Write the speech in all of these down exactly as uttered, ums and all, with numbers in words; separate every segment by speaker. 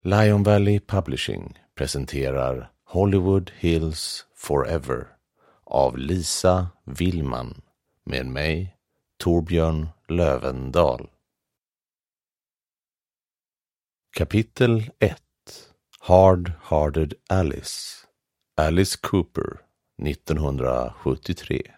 Speaker 1: Lion Valley Publishing presenterar Hollywood Hills Forever av Lisa Willman med mig, Torbjörn Lövendal. Kapitel ett. Hard-Hearted Alice. Alice Cooper, nittonhundrasjuttiotre.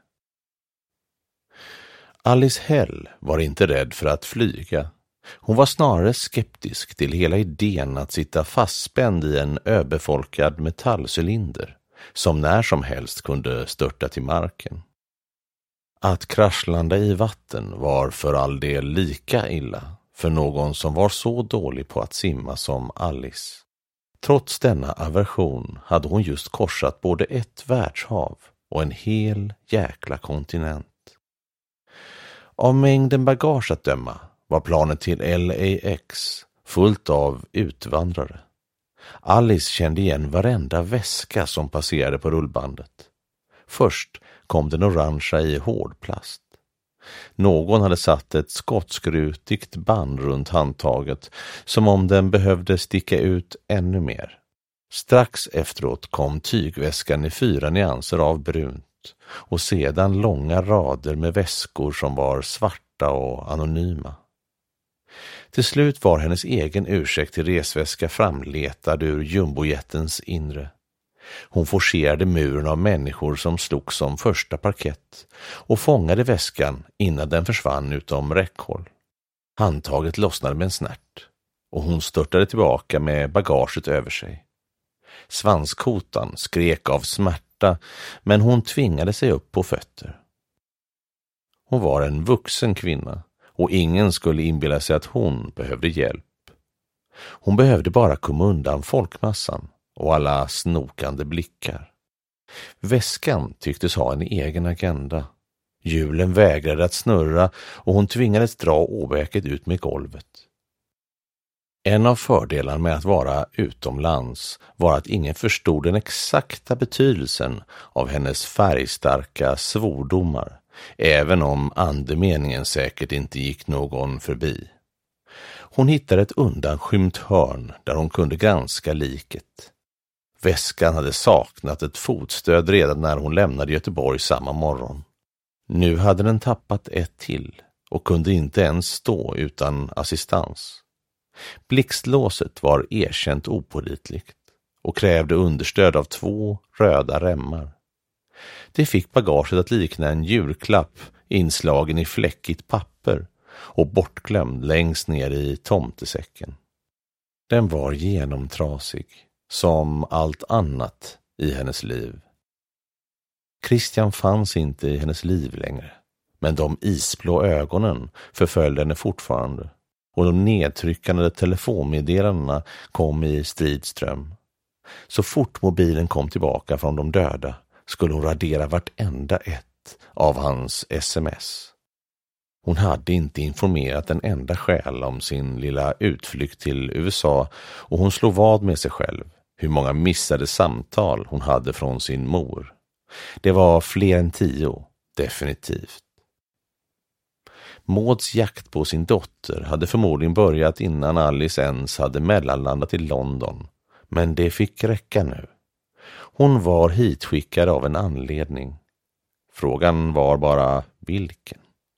Speaker 1: Alice Hell var inte rädd för att flyga. Hon var snarare skeptisk till hela idén att sitta fastspänd i en öbefolkad metallcylinder som när som helst kunde störta till marken. Att kraschlanda i vatten var för all del lika illa för någon som var så dålig på att simma som Alice. Trots denna aversion hade hon just korsat både ett världshav och en hel jäkla kontinent. Av mängden bagage att döma var planet till L A X fullt av utvandrare. Alice kände igen varenda väska som passerade på rullbandet. Först kom den orangea i hårdplast. Någon hade satt ett skottskrutigt band runt handtaget som om den behövde sticka ut ännu mer. Strax efteråt kom tygväskan i fyra nyanser av brunt och sedan långa rader med väskor som var svarta och anonyma. Till slut var hennes egen ursäkt till resväska framletad ur jumbojättens inre. Hon forcerade muren av människor som slog som första parkett och fångade väskan innan den försvann utom räckhåll. Handtaget lossnade med en snärt och hon störtade tillbaka med bagaget över sig. Svanskotan skrek av smärta, men hon tvingade sig upp på fötter. Hon var en vuxen kvinna och ingen skulle inbilla sig att hon behövde hjälp. Hon behövde bara komma undan folkmassan och alla snokande blickar. Väskan tycktes ha en egen agenda. Hjulen vägrade att snurra och hon tvingades dra åbäket ut med golvet. En av fördelarna med att vara utomlands var att ingen förstod den exakta betydelsen av hennes färgstarka svordomar, även om andemeningen säkert inte gick någon förbi. Hon hittade ett undanskymt hörn där hon kunde granska liket. Väskan hade saknat ett fotstöd redan när hon lämnade Göteborg samma morgon. Nu hade den tappat ett till och kunde inte ens stå utan assistans. Blixtlåset var erkänt opålitligt och krävde understöd av två röda remmar. Det fick bagaget att likna en julklapp inslagen i fläckigt papper och bortglömd längst ner i tomtesäcken. Den var genomtrasig, som allt annat i hennes liv. Christian fanns inte i hennes liv längre, men de isblå ögonen förföljde henne fortfarande och de nedtryckande telefonmeddelandena kom i stridström. Så fort mobilen kom tillbaka från de döda skulle hon radera vartenda ett av hans sms. Hon hade inte informerat en enda själ om sin lilla utflykt till U S A och hon slog vad med sig själv hur många missade samtal hon hade från sin mor. Det var fler än tio, definitivt. Mauds jakt på sin dotter hade förmodligen börjat innan Alice ens hade mellanlandat i London, men det fick räcka nu. Hon var hitskickad av en anledning. Frågan var bara vilken.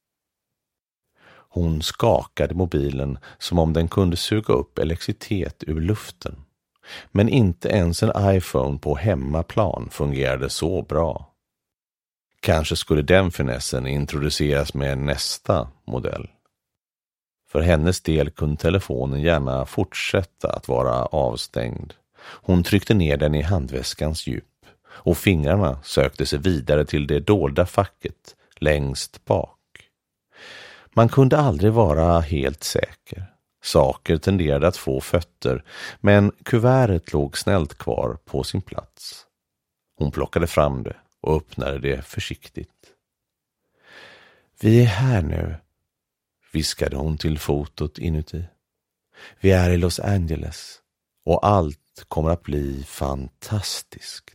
Speaker 1: Hon skakade mobilen som om den kunde suga upp elektricitet ur luften. Men inte ens en iPhone på hemmaplan fungerade så bra. Kanske skulle den finessen introduceras med nästa modell. För hennes del kunde telefonen gärna fortsätta att vara avstängd. Hon tryckte ner den i handväskans djup och fingrarna sökte sig vidare till det dolda facket längst bak. Man kunde aldrig vara helt säker. Saker tenderade att få fötter, men kuvertet låg snällt kvar på sin plats. Hon plockade fram det och öppnade det försiktigt. Vi är här nu, viskade hon till fotot inuti. Vi är i Los Angeles och allt kommer att bli fantastiskt.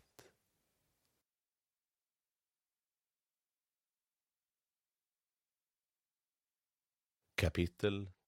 Speaker 1: Kapitel